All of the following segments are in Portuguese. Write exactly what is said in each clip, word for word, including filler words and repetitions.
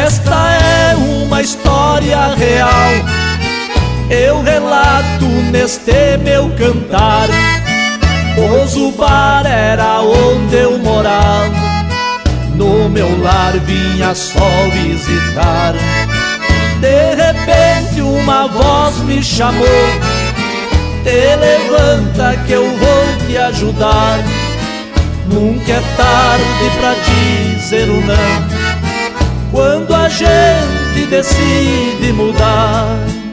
Esta é uma história real, eu relato neste meu cantar, pois o bar era onde eu morava, no meu lar vinha só visitar. De repente uma voz me chamou: te levanta que eu vou te ajudar. Nunca é tarde pra dizer o não, quando a gente decide mudar.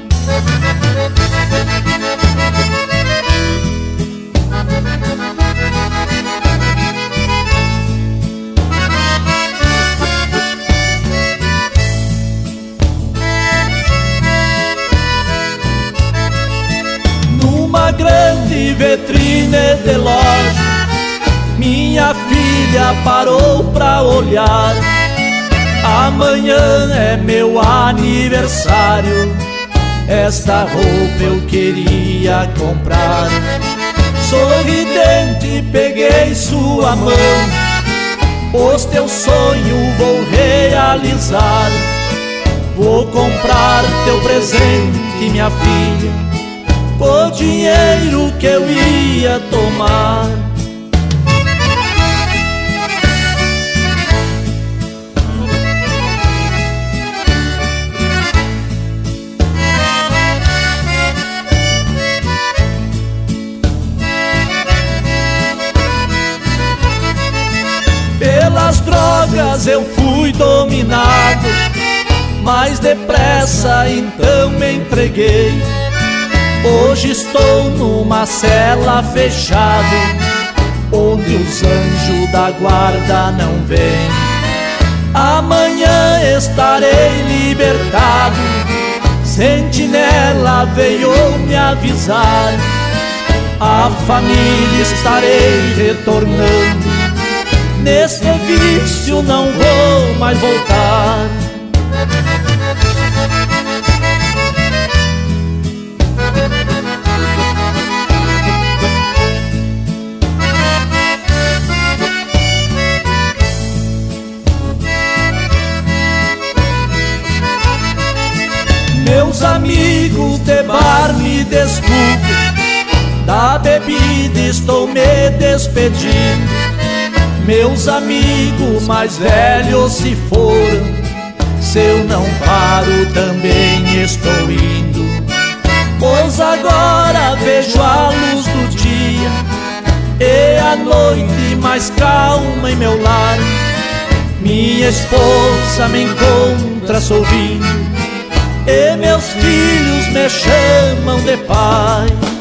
Numa grande vitrine de loja, minha filha parou pra olhar. Amanhã é meu aniversário, esta roupa eu queria comprar. Sorridente peguei sua mão, pois teu sonho vou realizar. Vou comprar teu presente, minha filha, com o dinheiro que eu ia tomar. Pelas drogas eu fui dominado, mais depressa então me entreguei. Hoje estou numa cela fechada, onde os anjos da guarda não vêm. Amanhã estarei libertado, sentinela veio me avisar. A família estarei retornando, nesse vício não vou mais voltar. Meus amigos de bar, me desculpe, da bebida estou me despedindo. Meus amigos mais velhos se foram, se eu não paro também estou indo. Pois agora vejo a luz do dia e a noite mais calma em meu lar. Minha esposa me encontra sorrindo e meus filhos me chamam de pai.